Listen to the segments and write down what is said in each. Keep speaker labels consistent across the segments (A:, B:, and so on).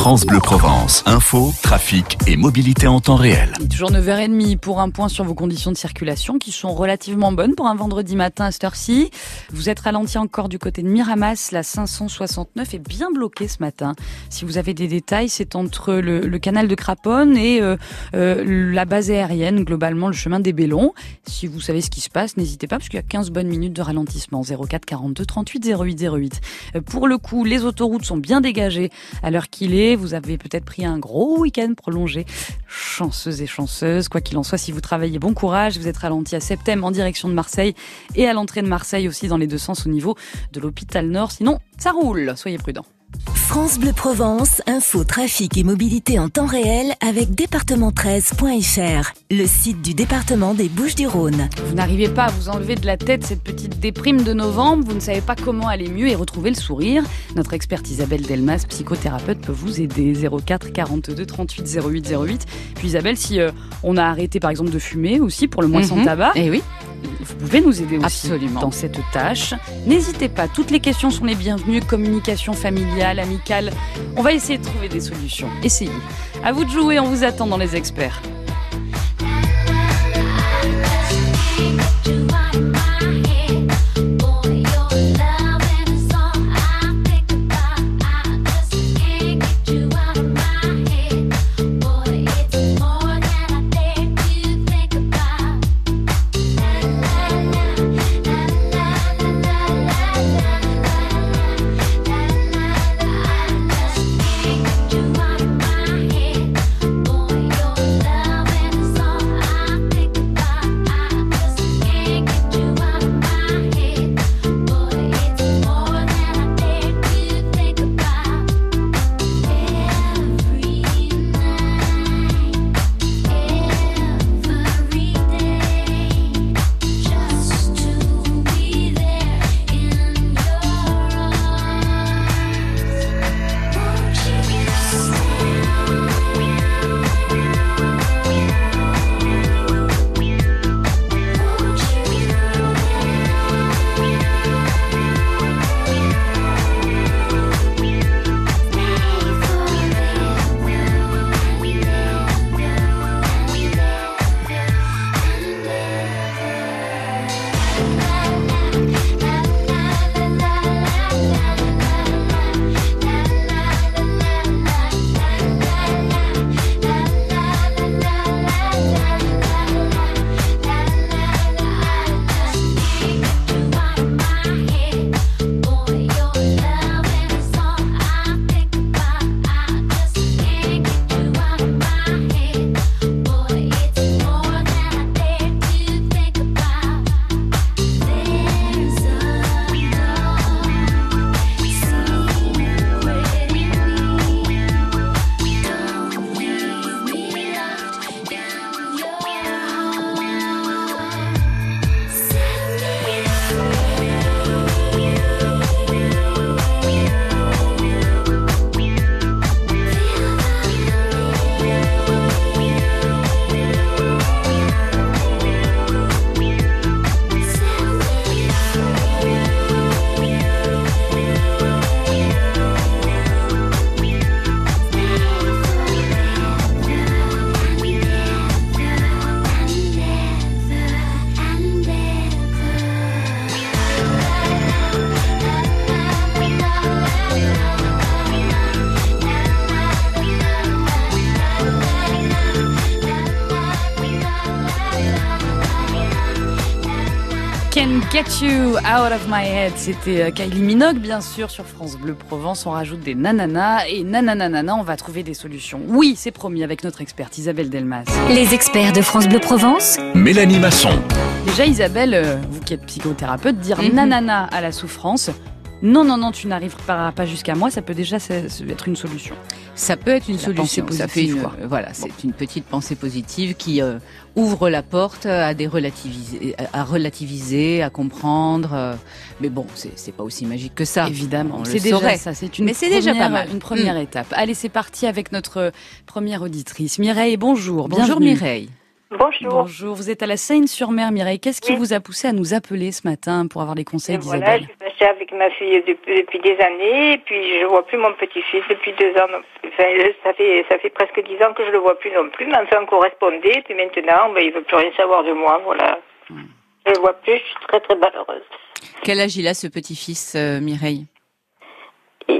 A: France Bleu Provence. Info, trafic et mobilité en temps réel.
B: Toujours 9h30 pour un point sur vos conditions de circulation qui sont relativement bonnes pour un vendredi matin à cette heure-ci. Vous êtes ralenti encore du côté de Miramas. La 569 est bien bloquée ce matin. Si vous avez des détails, c'est entre le canal de Craponne et la base aérienne, globalement le chemin des Bellons. Si vous savez ce qui se passe, n'hésitez pas parce qu'il y a 15 bonnes minutes de ralentissement. 04 42 38 08 08. Pour le coup, les autoroutes sont bien dégagées à l'heure qu'il est. Vous avez peut-être pris un gros week-end prolongé. Chanceuses et chanceuses. Quoi qu'il en soit, si vous travaillez, bon courage. Vous êtes ralenti à Septem en direction de Marseille et à l'entrée de Marseille aussi dans les deux sens au niveau de l'hôpital Nord. Sinon, ça roule. Soyez prudents.
C: France Bleu Provence, info, trafic et mobilité en temps réel avec département13.fr, le site du département des Bouches-du-Rhône.
B: Vous n'arrivez pas à vous enlever de la tête cette petite déprime de novembre, vous ne savez pas comment aller mieux et retrouver le sourire. Notre experte Isabelle Delmas, psychothérapeute, peut vous aider. 04 42 38 08 08. Puis Isabelle, si on a arrêté par exemple de fumer aussi pour le mois sans tabac,
D: oui.
B: Vous pouvez nous aider aussi
D: Absolument.
B: Dans cette tâche. N'hésitez pas, toutes les questions sont les bienvenues, communication familiale, amicale. On va essayer de trouver des solutions. Essayez. À vous de jouer, on vous attend dans les experts. Can Get You Out of My Head, c'était Kylie Minogue bien sûr sur France Bleu Provence. On rajoute des nananas et nananana, on va trouver des solutions. Oui, c'est promis avec notre experte Isabelle Delmas.
C: Les experts de France Bleu Provence.
A: Mélanie Masson.
B: Déjà Isabelle, vous qui êtes psychothérapeute, dire nanana à la souffrance, non, tu n'arriveras pas jusqu'à moi, ça peut déjà être une solution.
D: Ça peut être une solution. Ça fait c'est une petite pensée positive qui ouvre la porte à relativiser, à comprendre. Mais bon, c'est pas aussi magique que ça.
B: Évidemment,
D: c'est déjà ça.
B: C'est déjà pas mal. Une première étape. Allez, c'est parti avec notre première auditrice, Mireille. Bonjour.
D: Bonjour
B: bienvenue.
D: Mireille.
E: Bonjour.
B: Bonjour, vous êtes à la Seine-sur-Mer, Mireille. Qu'est-ce qui vous a poussé à nous appeler ce matin pour avoir des conseils d'Isabelle?
E: Voilà, je suis fâchée avec ma fille depuis des années, et puis je vois plus mon petit-fils depuis 2 ans. Enfin, ça fait presque 10 ans que je le vois plus non plus, mais enfin on correspondait, puis maintenant, il veut plus rien savoir de moi, voilà. Je le vois plus, je suis très très malheureuse.
D: Quel âge il a ce petit-fils, Mireille?
E: Il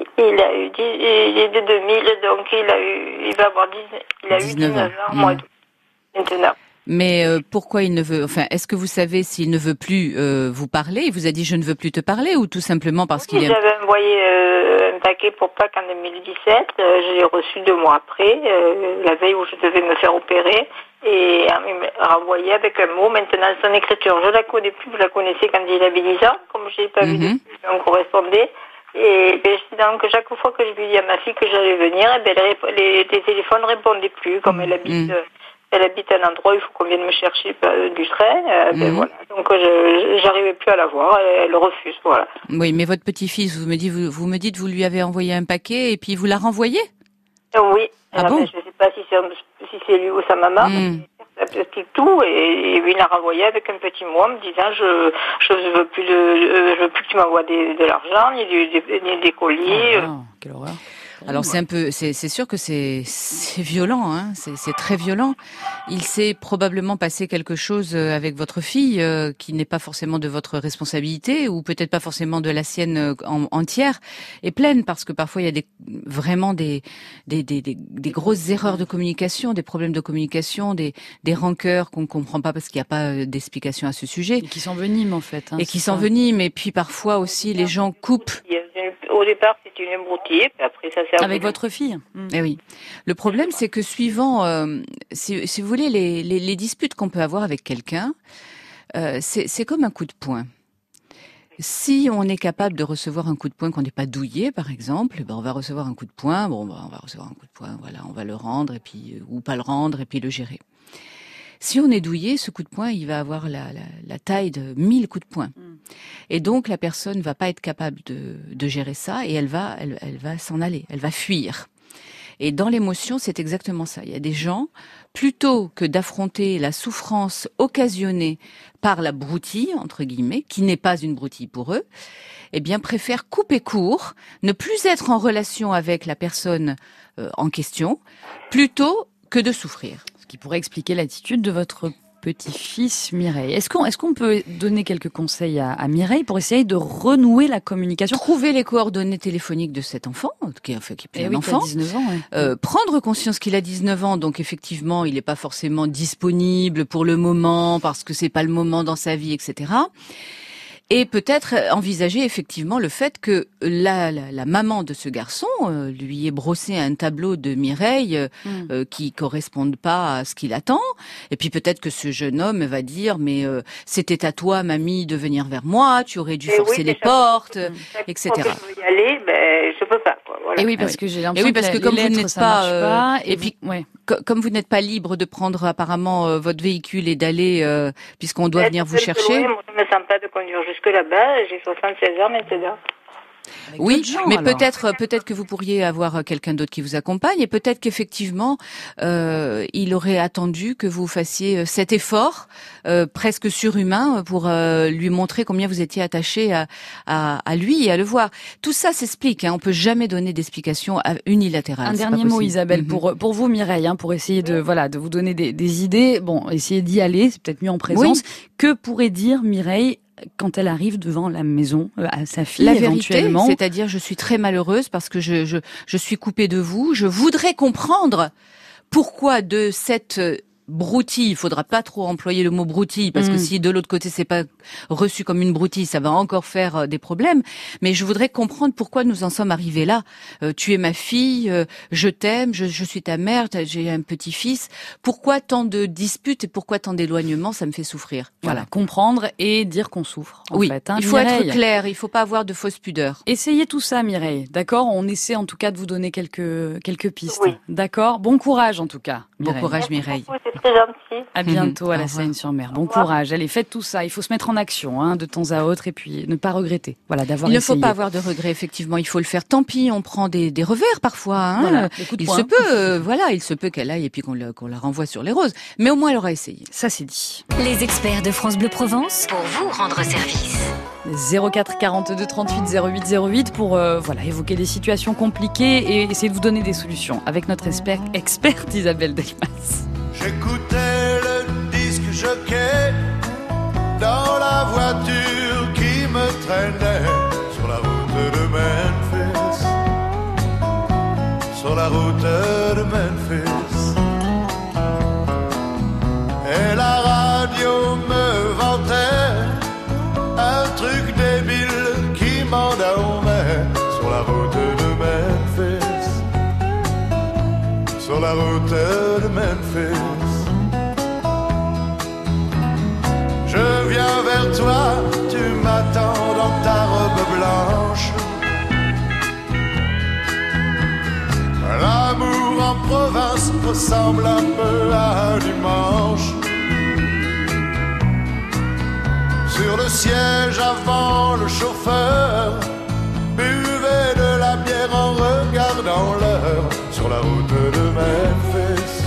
E: est de 2000, donc il va avoir 19 ans, moi, maintenant.
D: Mais pourquoi il ne veut... Enfin, est-ce que vous savez s'il ne veut plus vous parler? Il vous a dit « je ne veux plus te parler » ou tout simplement parce qu'il est...
E: J'avais envoyé un paquet pour Pâques en 2017. Je l'ai reçu 2 mois après, la veille où je devais me faire opérer. Et il m'a renvoyé avec un mot. Maintenant, son écriture, je la connais plus. Je la connaissais quand il avait 10 ans. Comme je l'ai pas vu depuis, on correspondait. Et donc, chaque fois que je lui dis à ma fille que j'allais venir, les téléphones répondaient plus. Comme elle habite à un endroit où il faut qu'on vienne me chercher du train. Voilà. Donc, j'arrivais plus à la voir. Elle refuse, voilà.
D: Oui, mais votre petit-fils, vous me dites, vous lui avez envoyé un paquet et puis vous l'a renvoyé?
E: Oui.
D: Bon?
E: Je sais pas si c'est lui ou sa maman. Tout, et il l'a renvoyé avec un petit mot en me disant je veux plus que tu m'envoies de l'argent, ni des colis.
B: Quelle horreur.
D: Alors c'est sûr que c'est violent, hein. C'est très violent. Il s'est probablement passé quelque chose avec votre fille qui n'est pas forcément de votre responsabilité ou peut-être pas forcément de la sienne entière et pleine, parce que parfois il y a vraiment des grosses erreurs de communication, des problèmes de communication, des rancœurs qu'on comprend pas parce qu'il n'y a pas d'explication à ce sujet.
B: Et qui s'enveniment en fait.
D: Et qui s'enveniment, et puis parfois aussi les gens coupent.
E: Au départ, c'était une broutille, puis après ça s'est...
B: Avec votre fille.
D: Eh oui. Le problème, c'est que suivant, si vous voulez, les disputes qu'on peut avoir avec quelqu'un, c'est comme un coup de poing. Si on est capable de recevoir un coup de poing, qu'on n'est pas douillé, par exemple, on va recevoir un coup de poing. On va recevoir un coup de poing. Voilà, on va le rendre et puis ou pas le rendre et puis le gérer. Si on est douillé, ce coup de poing, il va avoir la taille de 1000 coups de poing. Et donc, la personne va pas être capable de gérer ça et elle va s'en aller, elle va fuir. Et dans l'émotion, c'est exactement ça. Il y a des gens, plutôt que d'affronter la souffrance occasionnée par la broutille, entre guillemets, qui n'est pas une broutille pour eux, eh bien, préfèrent couper court, ne plus être en relation avec la personne en question, plutôt que de souffrir.
B: Ce qui pourrait expliquer l'attitude de votre petit-fils Mireille. Est-ce qu'on peut donner quelques conseils à Mireille pour essayer de renouer la communication?
D: Trouver les coordonnées téléphoniques de cet enfant, qui est un enfant.
B: Qui a 19 ans, ouais.
D: Prendre conscience qu'il a 19 ans, donc effectivement, il n'est pas forcément disponible pour le moment, parce que c'est pas le moment dans sa vie, etc. Et peut-être envisager effectivement le fait que la maman de ce garçon lui ait brossé un tableau de Mireille qui corresponde pas à ce qu'il attend. Et puis peut-être que ce jeune homme va dire mais c'était à toi, mamie, de venir vers moi, tu aurais dû forcer les portes, etc.
E: Quand je veux y aller, je peux pas. Quoi. Voilà.
B: Et oui, parce que j'ai l'impression que
D: comme
B: lettres,
D: vous n'êtes
B: pas,
D: et puis comme vous n'êtes pas libre de prendre apparemment votre véhicule et d'aller puisqu'on doit venir vous chercher.
E: Moi, je me sens pas de conduire jusque là-bas. J'ai 76 ans maintenant.
D: Oui, mais peut-être que vous pourriez avoir quelqu'un d'autre qui vous accompagne et peut-être qu'effectivement il aurait attendu que vous fassiez cet effort presque surhumain pour lui montrer combien vous étiez attaché à lui et à le voir. Tout ça s'explique, hein, on peut jamais donner d'explication unilatérale.
B: Un dernier mot, Isabelle, pour vous Mireille, hein, pour essayer de vous donner des idées. Bon, essayez d'y aller, c'est peut-être mieux en présence. Oui. Que pourrait dire Mireille quand elle arrive devant la maison à sa fille, éventuellement.
D: La vérité, c'est-à-dire je suis très malheureuse parce que je suis coupée de vous. Je voudrais comprendre pourquoi de cette broutille, il faudra pas trop employer le mot broutille parce que si de l'autre côté c'est pas reçu comme une broutille, ça va encore faire des problèmes. Mais je voudrais comprendre pourquoi nous en sommes arrivés là. Tu es ma fille, je t'aime, je suis ta mère, j'ai un petit-fils. Pourquoi tant de disputes et pourquoi tant d'éloignements? Ça me fait souffrir.
B: Voilà, comprendre et dire qu'on souffre.
D: Oui, il faut être clair, il faut pas avoir de fausses pudeurs.
B: Essayez tout ça, Mireille. D'accord, on essaie en tout cas de vous donner quelques pistes.
E: Oui.
B: D'accord, bon courage en tout cas.
D: Mireille. Bon courage, Mireille.
E: c'est gentil.
B: À bientôt à la Seine-sur-Mer. Bon courage. Allez, faites tout ça. Il faut se mettre en action, de temps à autre, et puis ne pas regretter. Voilà, d'avoir essayé.
D: Il ne faut pas avoir de regrets, effectivement. Il faut le faire. Tant pis, on prend des revers parfois.
B: Voilà,
D: il se peut qu'elle aille et puis qu'on la renvoie sur les roses. Mais au moins, elle aura essayé.
B: Ça, c'est dit.
C: Les experts de France Bleu Provence pour vous rendre service.
B: 04 42 38 08 08 pour évoquer des situations compliquées et essayer de vous donner des solutions avec notre experte Isabelle Delmas.
F: J'écoutais le disque jockey dans la voiture qui me traînait sur la route de Memphis, sur la route de Memphis. Et la radio me vantait un truc débile qui m'endormait sur la route de Memphis, sur la route de Memphis. Je viens vers toi, tu m'attends dans ta robe blanche. L'amour en province ressemble un peu à un dimanche. Sur le siège avant, le chauffeur buvait de la bière en regardant l'heure. Sur la route de Memphis,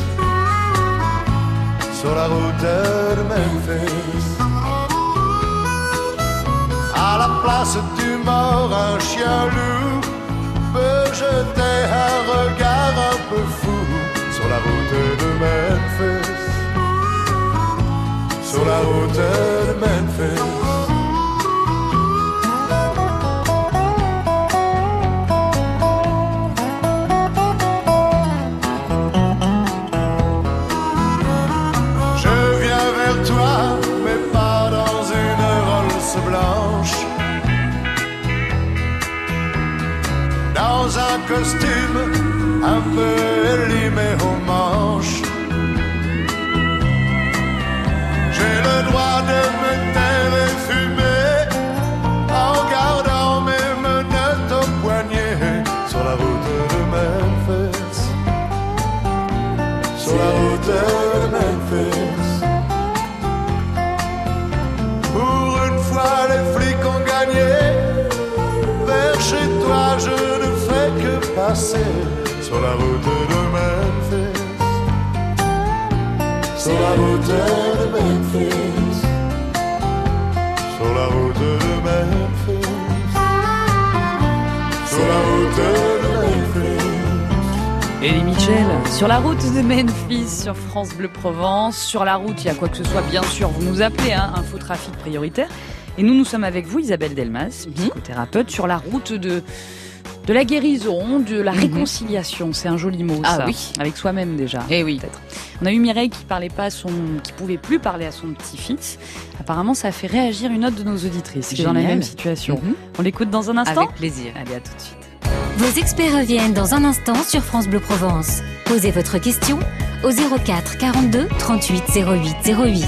F: sur la route de Memphis. À la place du mort, un chien loup peut jeter un regard un peu fou. Sur la route de Memphis, sur la route de Memphis. Je viens vers toi, mais pas dans une Rolls blanche. Dans un costume un peu élimé aux manches. J'ai le droit de me taire et fumer en gardant mes menottes au poignet. Sur la route de Memphis, sur la route de Memphis. Pour une fois les flics ont gagné. Vers chez toi je ne fais que passer. Sur la route de Memphis, sur la route de Memphis, sur la route de Memphis, sur la route de Memphis.
B: Elie Mitchell, sur la route de Memphis, sur France Bleu Provence. Sur la route, il y a quoi que ce soit, bien sûr, vous nous appelez, info trafic prioritaire. Et nous sommes avec vous, Isabelle Delmas, psychothérapeute, sur la route de la guérison, de la réconciliation. C'est un joli mot, ça.
D: Oui.
B: Avec soi-même, déjà.
D: Eh oui.
B: Peut-être. On a eu Mireille qui pouvait plus parler à son petit-fils. Apparemment, ça a fait réagir une autre de nos auditrices qui est dans la même situation. On l'écoute dans un instant?
D: Avec plaisir.
B: Allez, à tout de suite.
C: Vos experts reviennent dans un instant sur France Bleu Provence. Posez votre question au 04 42 38 08 08.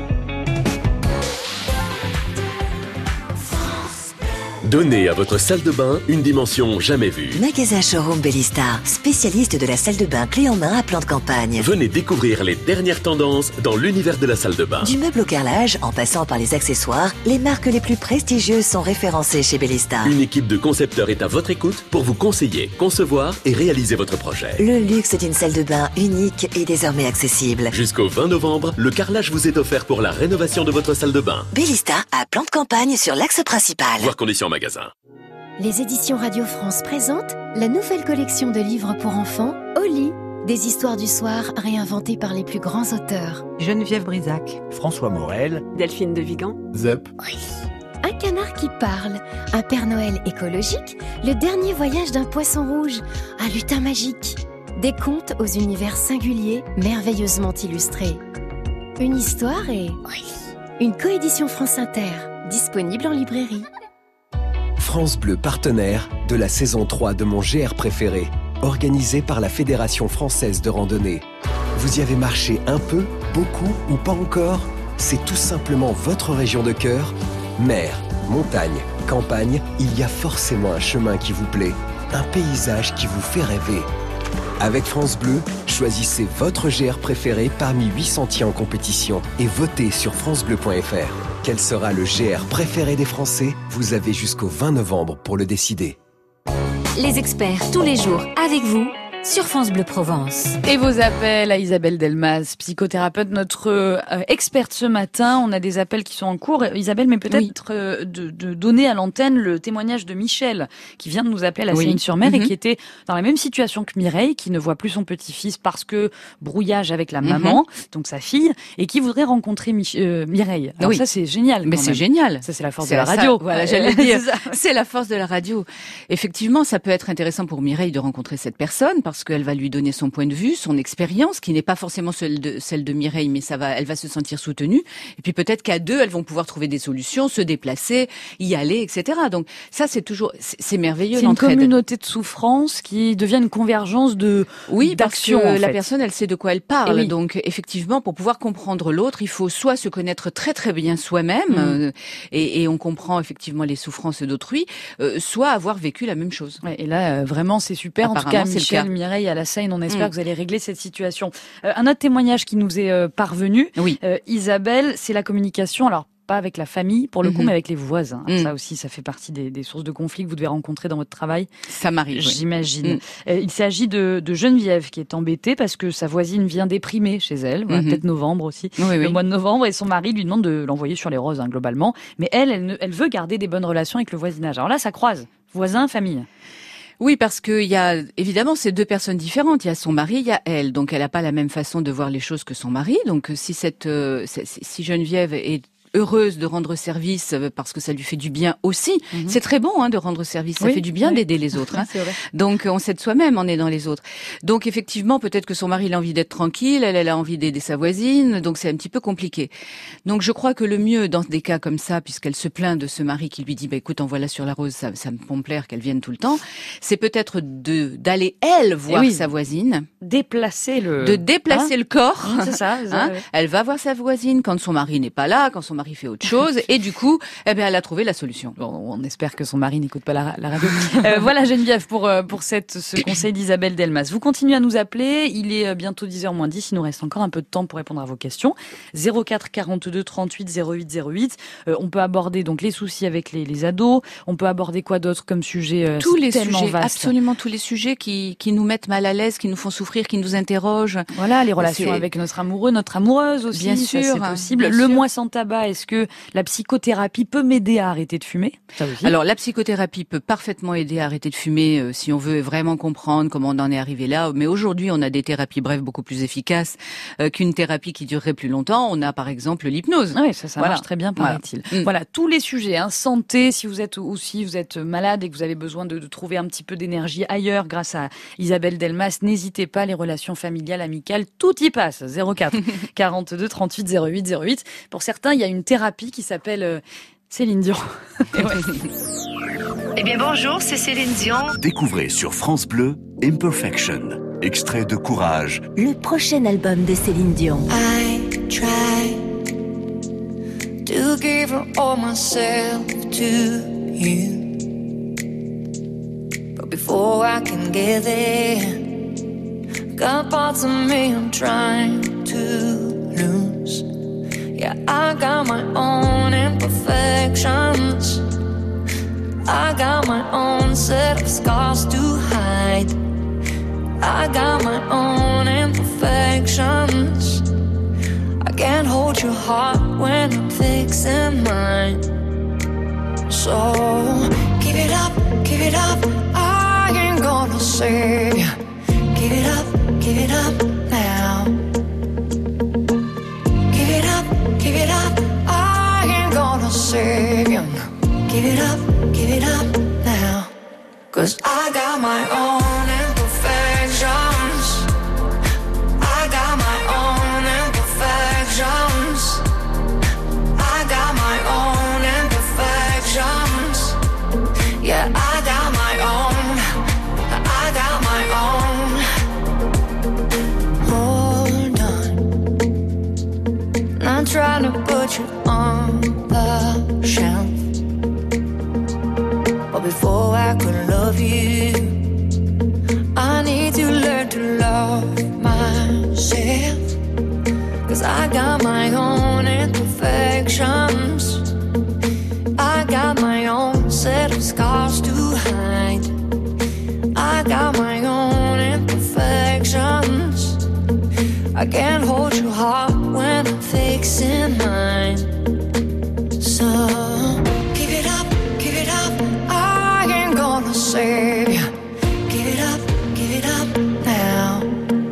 G: Donnez à votre salle de bain une dimension jamais vue.
H: Magasin Showroom Bellista, spécialiste de la salle de bain clé en main à plan de campagne.
G: Venez découvrir les dernières tendances dans l'univers de la salle de bain.
H: Du meuble au carrelage, en passant par les accessoires, les marques les plus prestigieuses sont référencées chez Bellista.
G: Une équipe de concepteurs est à votre écoute pour vous conseiller, concevoir et réaliser votre projet.
H: Le luxe d'une salle de bain unique est désormais accessible.
G: Jusqu'au 20 novembre, le carrelage vous est offert pour la rénovation de votre salle de bain.
H: Bellista, à plan de campagne sur l'axe principal.
G: Voir conditions en magasin.
C: Les éditions Radio France présentent la nouvelle collection de livres pour enfants, Au lit, des histoires du soir réinventées par les plus grands auteurs.
I: Geneviève Brisac,
J: François Morel,
I: Delphine de Vigan,
J: Zep.
C: Un canard qui parle, un Père Noël écologique, le dernier voyage d'un poisson rouge, un lutin magique. Des contes aux univers singuliers, merveilleusement illustrés. Une histoire et une coédition France Inter, disponible en librairie.
K: France Bleu, partenaire de la saison 3 de mon GR préféré, organisé par la Fédération française de randonnée. Vous y avez marché un peu, beaucoup ou pas encore? C'est tout simplement votre région de cœur? Mer, montagne, campagne, il y a forcément un chemin qui vous plaît, un paysage qui vous fait rêver. Avec France Bleu, Choisissez votre GR préféré parmi 800 tiens en compétition et votez sur francebleu.fr. Quel sera le GR préféré des Français ? Vous avez jusqu'au 20 novembre pour le décider.
J: Les experts tous les jours avec vous sur France Bleu Provence.
B: Et vos appels à Isabelle Delmas, psychothérapeute, notre experte ce matin. On a des appels qui sont en cours. Isabelle, mais peut-être de donner à l'antenne le témoignage de Michel, qui vient de nous appeler à la Céline-sur-Mer et qui était dans la même situation que Mireille, qui ne voit plus son petit-fils parce que brouillage avec la maman, donc sa fille, et qui voudrait rencontrer Mireille. Alors ça, c'est génial.
D: Mais c'est génial.
B: Ça, c'est la force de la radio.
D: Voilà, j'allais dire. C'est la force de la radio. Effectivement, ça peut être intéressant pour Mireille de rencontrer cette personne parce qu'elle va lui donner son point de vue, son expérience, qui n'est pas forcément celle de Mireille, mais elle va se sentir soutenue. Et puis peut-être qu'à deux, elles vont pouvoir trouver des solutions, se déplacer, y aller, etc. Donc ça, c'est merveilleux.
B: C'est une communauté de souffrance qui devient une convergence d'action.
D: Parce que la personne, elle sait de quoi elle parle. Donc effectivement, pour pouvoir comprendre l'autre, il faut soit se connaître très très bien soi-même, et on comprend effectivement les souffrances d'autrui, soit avoir vécu la même chose.
B: Ouais, et là, vraiment, c'est super.
D: Apparemment,
B: en tout cas, Michel, Mireille, à la Seine, on espère que vous allez régler cette situation. Un autre témoignage qui nous est parvenu. Isabelle, c'est la communication. Alors, pas avec la famille, pour le coup, mais avec les voisins. Ça aussi, ça fait partie des sources de conflits que vous devez rencontrer dans votre travail.
D: Ça m'arrive,
B: j'imagine. Il s'agit de Geneviève qui est embêtée parce que sa voisine vient déprimer chez elle. Voilà, peut-être novembre aussi. Le mois de novembre. Et son mari lui demande de l'envoyer sur les roses, globalement. Mais elle veut garder des bonnes relations avec le voisinage. Alors là, ça croise. Voisin, famille.
D: Oui, parce que il y a évidemment ces deux personnes différentes. Il y a son mari, il y a elle. Donc elle n'a pas la même façon de voir les choses que son mari. Donc si si Geneviève est heureuse de rendre service parce que ça lui fait du bien aussi. C'est très bon de rendre service, ça fait du bien d'aider les autres. Donc on s'aide soi-même en aidant les autres. Donc effectivement, peut-être que son mari il a envie d'être tranquille, elle a envie d'aider sa voisine, donc c'est un petit peu compliqué. Donc je crois que le mieux dans des cas comme ça, puisqu'elle se plaint de ce mari qui lui dit écoute, envoie-la sur la rose, ça me pompe l'air qu'elle vienne tout le temps, c'est peut-être d'aller elle voir sa voisine,
B: déplacer le
D: corps.
B: C'est ça.
D: Elle va voir sa voisine quand son mari n'est pas là, quand son mari fait autre chose, et du coup, elle a trouvé la solution.
B: Bon, on espère que son mari n'écoute pas la radio. Voilà Geneviève pour ce conseil d'Isabelle Delmas. Vous continuez à nous appeler, il est bientôt 10h moins 10, il nous reste encore un peu de temps pour répondre à vos questions. 04 42 38 08 08. On peut aborder donc les soucis avec les ados, on peut aborder quoi d'autre comme sujet
D: tous les
B: tellement
D: sujets,
B: vaste.
D: Absolument tous les sujets qui nous mettent mal à l'aise, qui nous font souffrir, qui nous interrogent.
B: Voilà, les relations avec notre amoureux, notre amoureuse aussi,
D: bien sûr,
B: c'est possible. Le mois sans tabac, est-ce que la psychothérapie peut m'aider à arrêter de fumer ? Ça aussi.
D: Alors la psychothérapie peut parfaitement aider à arrêter de fumer si on veut vraiment comprendre comment on en est arrivé là. Mais aujourd'hui, on a des thérapies brèves beaucoup plus efficaces qu'une thérapie qui durerait plus longtemps. On a par exemple l'hypnose.
B: Oui, ça marche très bien, paraît-il. Voilà, tous les sujets, santé, si vous êtes malade et que vous avez besoin de trouver un petit peu d'énergie ailleurs grâce à Isabelle Delmas, n'hésitez pas, les relations familiales, amicales, tout y passe. 04 42 38 08 08. Pour certains, il y a une thérapie qui s'appelle Céline Dion.
L: Eh bien bonjour, c'est Céline Dion.
A: Découvrez sur France Bleu Imperfection, extrait de Courage.
J: Le prochain album de Céline Dion.
M: I try to give all myself to you, but before I can get there, got parts of me I'm trying to lose. Yeah, I got my own imperfections. I got my own set of scars to hide. I got my own imperfections. I can't hold your heart when I'm fixing mine. So, give it up, I ain't gonna save you. Give it up now. Give it up, I ain't gonna save you. Give it up now. 'Cause I got my own imperfections. I got my own imperfections. I got my own imperfections. Yeah, I got my own. Hold on, I'm trying to put you on the shelf, but before I could love you, I need to learn to love myself. 'cause I got my own imperfections. I got my own set of scars to hide. I got my own imperfections. I can't hold your heart when I'm fixing mine. So give it up, I ain't gonna save you. Give it up now.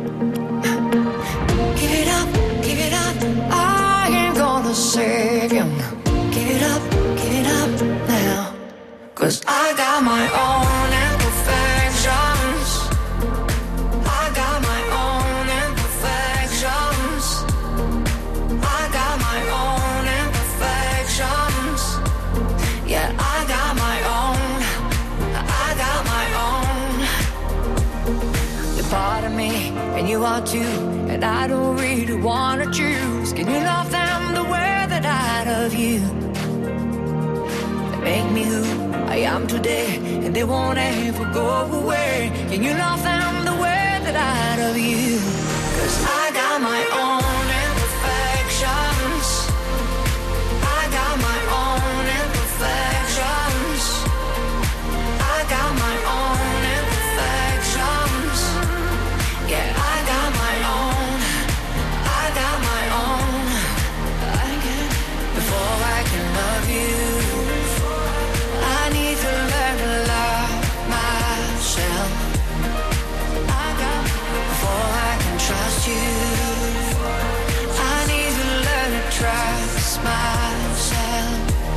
M: Give it up, I ain't gonna save you. Give it up now. 'Cause I got my own imperfections. I got my own imperfections. I got my own imperfections. Yeah, I got my own. I got my own. You're part of me, and you are too. And I don't really wanna choose. Can you love them the way that I love you? They make me who I am today, and they won't ever go away. Can you love them the way that I love you? 'Cause I got my own imperfections. I got my own imperfections. I got my own imperfections. Yeah, I got my own. I got my own. Before I can love you, I need to learn to love myself. Before I can trust you, I need to learn to trust myself.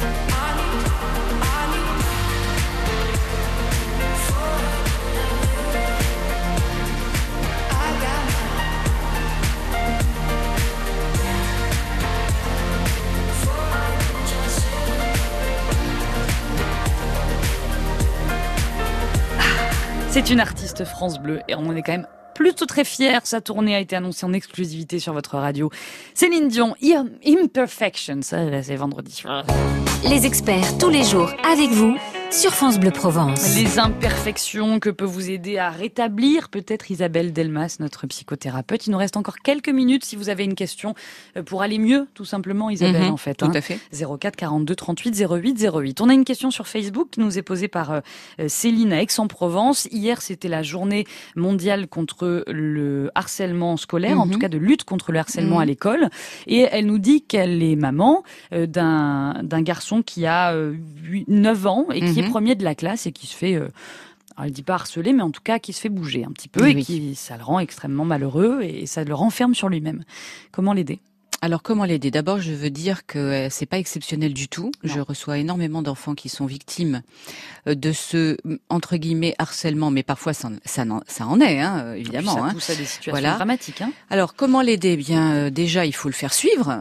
B: C'est une artiste France Bleu et on est quand même plutôt très fiers. Sa tournée a été annoncée en exclusivité sur votre radio. Céline Dion, Imperfection, ça c'est vendredi.
J: Les experts tous les jours avec vous sur France Bleu Provence.
B: Les imperfections que peut vous aider à rétablir peut-être Isabelle Delmas, notre psychothérapeute. Il nous reste encore quelques minutes si vous avez une question pour aller mieux, tout simplement, Isabelle, en fait.
D: Tout à fait.
B: 04 42 38 08 08. On a une question sur Facebook qui nous est posée par Céline à Aix-en-Provence. Hier, c'était la journée mondiale contre le harcèlement scolaire, en tout cas de lutte contre le harcèlement à l'école. Et elle nous dit qu'elle est maman d'un garçon qui a 9 ans et qui est premier de la classe et qui se fait, elle dit pas harceler, mais en tout cas qui se fait bouger un petit peu et qui ça le rend extrêmement malheureux et ça le renferme sur lui-même. Comment l'aider ?
D: Alors, comment l'aider ? D'abord, je veux dire que c'est pas exceptionnel du tout. Non. Je reçois énormément d'enfants qui sont victimes de ce, entre guillemets, harcèlement, mais parfois ça en est, hein, évidemment.
B: Ça pousse à des situations dramatiques. Hein.
D: Alors, comment l'aider ? Bien, déjà, il faut le faire suivre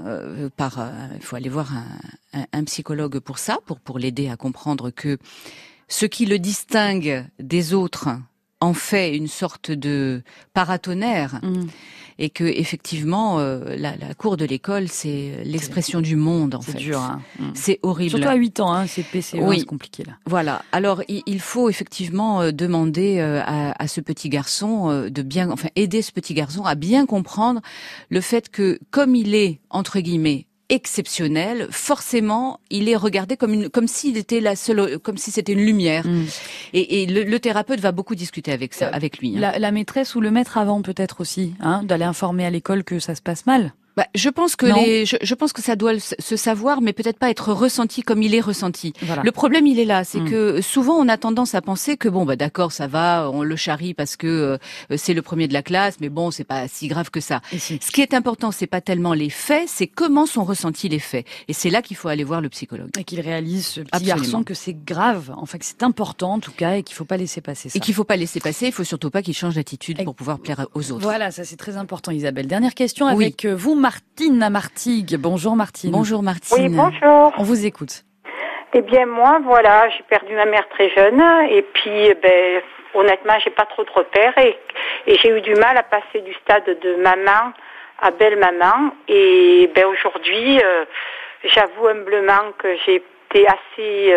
D: il faut aller voir un psychologue pour ça, pour l'aider à comprendre que ce qui le distingue des autres en fait une sorte de paratonnerre. Et que effectivement, la cour de l'école, c'est l'expression du monde, en fait.
B: C'est dur, hein.
D: C'est horrible.
B: Surtout à 8 ans, hein, c'est PCE1, c'est compliqué, là.
D: Voilà. Alors, il faut effectivement demander à ce petit garçon aider ce petit garçon à bien comprendre le fait que, comme il est, entre guillemets, exceptionnel, forcément, il est regardé comme s'il était la seule, comme si c'était une lumière. Et le thérapeute va beaucoup discuter avec lui. Hein.
B: La maîtresse ou le maître avant peut-être aussi, hein, d'aller informer à l'école que ça se passe mal.
D: Je pense que je pense que ça doit se savoir, mais peut-être pas être ressenti comme il est ressenti. Voilà. Le problème, il est là, c'est que souvent on a tendance à penser que d'accord, ça va, on le charrie parce que c'est le premier de la classe, mais bon, c'est pas si grave que ça. Ce qui est important, c'est pas tellement les faits, c'est comment sont ressentis les faits. Et c'est là qu'il faut aller voir le psychologue.
B: Et qu'il réalise, ce petit garçon, que c'est grave, enfin que c'est important en tout cas, et qu'il faut pas laisser passer ça.
D: Et qu'il faut pas laisser passer, il faut surtout pas qu'il change d'attitude pour pouvoir plaire aux autres.
B: Voilà, ça c'est très important, Isabelle. Dernière question avec vous, Martine à Martigues. Bonjour Martine.
D: Bonjour Martine.
E: Oui, bonjour.
B: On vous écoute.
E: Eh bien moi, voilà, j'ai perdu ma mère très jeune et puis honnêtement, j'ai pas trop de repères et j'ai eu du mal à passer du stade de maman à belle-maman et aujourd'hui, j'avoue humblement que j'ai été assez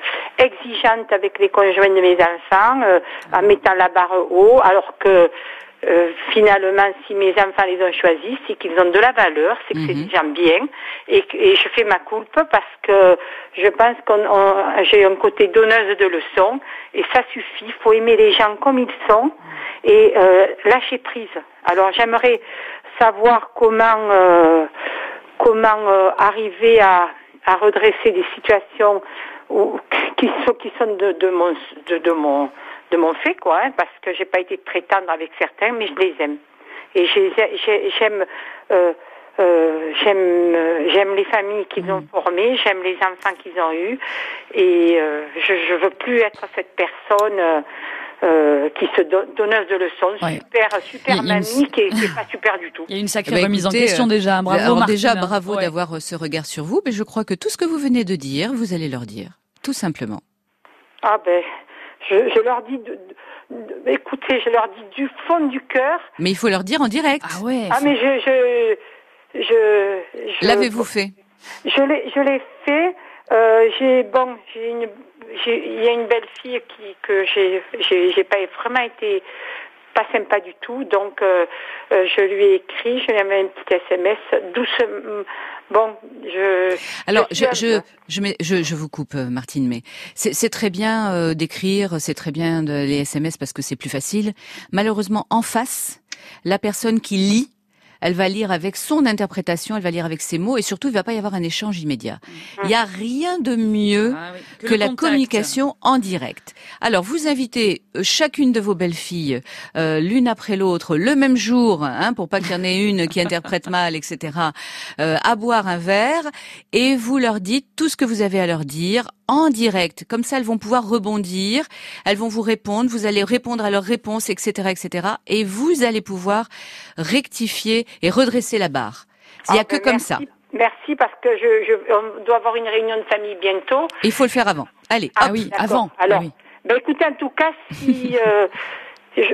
E: exigeante avec les conjoints de mes enfants en mettant la barre haut alors que finalement, si mes enfants les ont choisis, c'est qu'ils ont de la valeur, c'est que c'est des gens bien, et je fais ma culpe parce que je pense j'ai un côté donneuse de leçons, et ça suffit. Il faut aimer les gens comme ils sont et lâcher prise. Alors, j'aimerais savoir comment arriver à redresser des situations qui sont de mon fait, quoi, hein, parce que j'ai pas été très tendre avec certains, mais je les aime. Et j'aime les familles qu'ils ont formées, j'aime les enfants qu'ils ont eus, et je veux plus être cette personne qui se donneuse de leçons, super mamie, qui est pas super du tout.
B: Il y a une sacrée remise en question déjà. Bravo, Martine.
D: Déjà, bravo d'avoir ce regard sur vous, mais je crois que tout ce que vous venez de dire, vous allez leur dire, tout simplement.
E: Ah ben, je leur dis, écoutez, je leur dis du fond du cœur.
D: Mais il faut leur dire en direct.
B: Ah ouais.
E: Ah mais
D: L'avez-vous fait?
E: Je l'ai fait. Il y a une belle fille que j'ai pas vraiment été pas sympa du tout, donc je lui ai écrit, je lui ai envoyé un petit SMS doucement. Bon,
D: je vous coupe, Martine, mais c'est très bien d'écrire, c'est très bien les SMS parce que c'est plus facile. Malheureusement, en face, la personne qui lit, elle va lire avec son interprétation, elle va lire avec ses mots, et surtout, il va pas y avoir un échange immédiat. Il y a rien de mieux que la communication en direct. Alors, vous invitez chacune de vos belles-filles, l'une après l'autre, le même jour, hein, pour pas qu'il y en ait une qui interprète mal, etc., à boire un verre, et vous leur dites tout ce que vous avez à leur dire en direct. Comme ça, elles vont pouvoir rebondir, elles vont vous répondre, vous allez répondre à leurs réponses, etc., etc., et vous allez pouvoir rectifier et redresser la barre. Il n'y a que comme ça.
E: Merci, parce que on doit avoir une réunion de famille bientôt.
D: Il faut le faire avant. Allez,
B: hop. Oui, avant.
E: Alors,
B: oui.
E: Écoutez, en tout cas, si je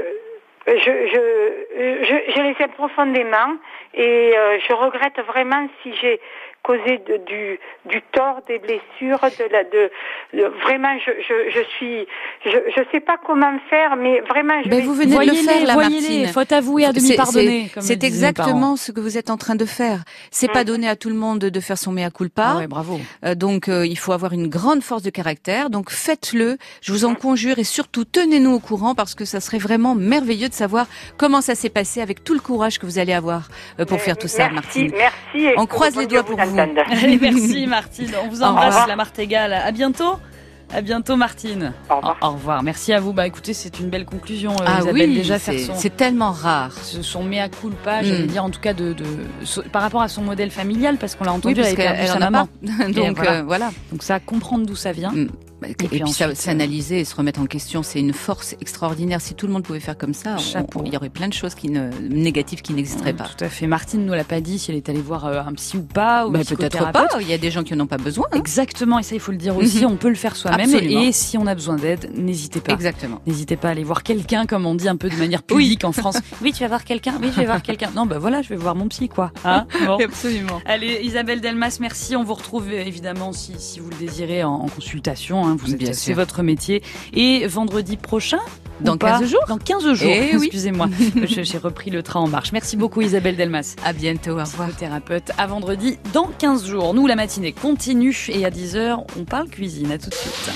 E: les aime profondément, et je regrette vraiment si j'ai causé du tort, des blessures, vraiment, je sais pas comment faire, mais vraiment,
D: vous venez de le faire, là, Martine.
B: Faut avouer à demi pardonner.
D: C'est exactement ce que vous êtes en train de faire. C'est pas donné à tout le monde de faire son mea culpa.
B: Ah ouais, bravo.
D: Donc, il faut avoir une grande force de caractère. Donc, faites-le. Je vous en conjure, et surtout, tenez-nous au courant, parce que ça serait vraiment merveilleux de savoir comment ça s'est passé avec tout le courage que vous allez avoir pour faire tout ça, Martine.
E: Merci.
D: On croise les doigts pour vous.
B: Allez, merci Martine, on vous embrasse, la martingale. À bientôt. À bientôt, Martine. Au revoir. Merci à vous. Écoutez, c'est une belle conclusion, Isabelle. Déjà
D: c'est tellement rare.
B: Son mea culpa, j'allais dire, en tout cas par rapport à son modèle familial, parce qu'on l'a entendu, elle a perdu sa maman.
D: Donc voilà.
B: Donc ça, comprendre d'où ça vient.
D: Et puis s'analyser et se remettre en question, c'est une force extraordinaire. Si tout le monde pouvait faire comme ça, il y aurait plein de choses négatives qui n'existeraient pas.
B: Tout à fait. Martine nous l'a pas dit si elle est allée voir un psy ou pas, ou
D: peut-être pas. Il y a des gens qui n'en ont pas besoin.
B: Exactement. Et ça, il faut le dire aussi. On peut le faire soi-même.
D: Absolument.
B: Et si on a besoin d'aide, n'hésitez pas.
D: Exactement.
B: N'hésitez pas à aller voir quelqu'un, comme on dit un peu de manière publique en France. Oui, tu vas voir quelqu'un. Oui, je vais voir quelqu'un. Non, voilà, je vais voir mon psy, quoi. Hein, bon.
D: Absolument.
B: Allez, Isabelle Delmas, merci. On vous retrouve évidemment si vous le désirez en consultation. Hein. C'est votre métier. Et vendredi prochain,
D: dans 15 jours.
B: Dans 15 jours. Excusez-moi. J'ai repris le train en marche. Merci beaucoup, Isabelle Delmas.
D: À bientôt. Au revoir.
B: Psychothérapeute. À vendredi dans 15 jours. Nous, la matinée continue. Et à 10h, on parle cuisine. À tout de suite.